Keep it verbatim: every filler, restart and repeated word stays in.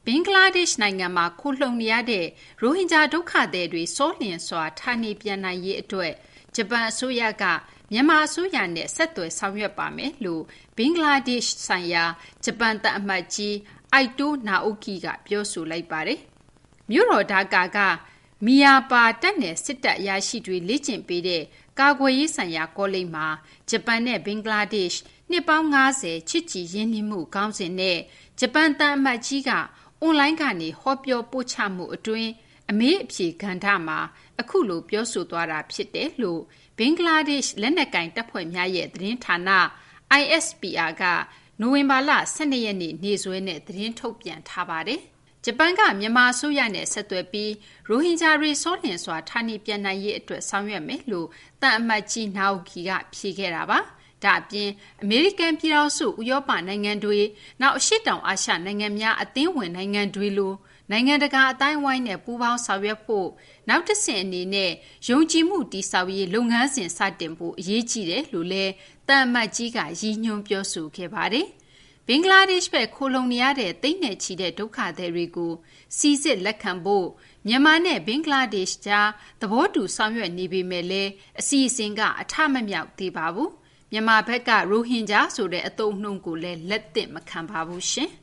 ဘင်္ဂလားဒေ့ရှ်နိုင်ငံမှာခိုလှုံနေရတဲ့ရိုဟင်ဂျာဒုက္ခသည်တွေစောလျင်စွာဌာနေပြန်နိုင်ရေးအတွက်ဂျပန်အစိုးရကမြန်မာအစိုးရနဲ့ဆက်သွယ်ဆောင်ရွက်ပါမယ်လို့ဘင်္ဂလားဒေ့ရှ်ဆိုင်ရာဂျပန်သံအမတ်ကြီးအိုက်တိုနာအိုကီကပြောဆိုလိုက်ပါတယ်။မြို့တော်ဒါကာကမီယာပါတပ်နယ်စစ်တပ်အရာရှိတွေလေ့ကျင့်ပေးတဲ့ကာကွယ်ရေးဆိုင်ရာကောလိပ်မှာဂျပန်နဲ့ဘင်္ဂလားဒေ့ရှ်နှစ်ပေါင်း၅၀ချစ်ကြည်ရင်းနှီးမှုခေါင်းစဉ်နဲ့ဂျပန်သံအမတ်ကြီးကအွန်လိုင်းကနေဟောပြောပို့ချမှုအတွင်းအမေးအဖြေကဏ္ဍမှာအခုလိုပြောဆိုသွားတာဖြစ်တယ်လို့ဘင်္ဂလားဒေ့ရှ်လက်နက်ကင်တပ်ဖွဲ့များရဲ့သတင်းဌာန အိုင် အက်စ် ပီ အာ ကနိုဝင်ဘာလ၁၂ရက်နေ့နေ့စွဲနဲ့သတင်းထုတ်ပြန်ထားပါတယ်။ဂျပန်ကမြန်မာအစိုးရနဲ့ဆက်သွယ်ပြီးရိုဟင်ဂျာတွေစောလျင်စွာဌာနေပြန်နိုင်ရေးအတွက်ဆောင်ရွက်မယ်လို့သံအမတ်ကြီးနာအိုကီကဖြေခဲ့တာပါ။ဒါအပြင်အမေရိကန်ပြည်ထောင်စုဥရောပနိုင်ငံတွေနောက်အရှေ့တောင်အာရှနိုင်ငံများအသင်းဝင်နိုင်ငံတွေလိုနိုင်ငံတကာအတိုင်းအဝိုင်းနဲ့ပူးပေါင်းဆောင်ရွက်ဖို့နောက်တစ်ဆင့်အနေနဲ့ယုံကြည်မှုတည်ဆောက်ရေးလုပ်ငန်းစဉ်စတင်ဖို့အရေးကြီးတယ်လို့လည်းတန်အမတ်ကြီးကရည်ညွှန်းပြောဆိုခဲ့ပါတယ်။ဘင်္ဂလားဒေ့ရှ်ဘက်ခိုလုံနေရတဲ့သိန်းနဲ့ချီတဲ့ဒုက္ခသည်တွေကိုစီစစ်လက်ခံဖို့မြန်မာနဲ့ဘင်္ဂလားဒေ့ရှ်ကြားသဘောတူဆောင်ရွက်နေပေမဲ့လည်းအစီအစဉ်ကအထမမြောက်သေးပါဘူး။မြန်မာဘက်ကရိုဟင်ဂျာဆိုတဲ့အသုံးအနှုန်းကိုလည်းလက်သင့်မခံပါဘူးရှင်။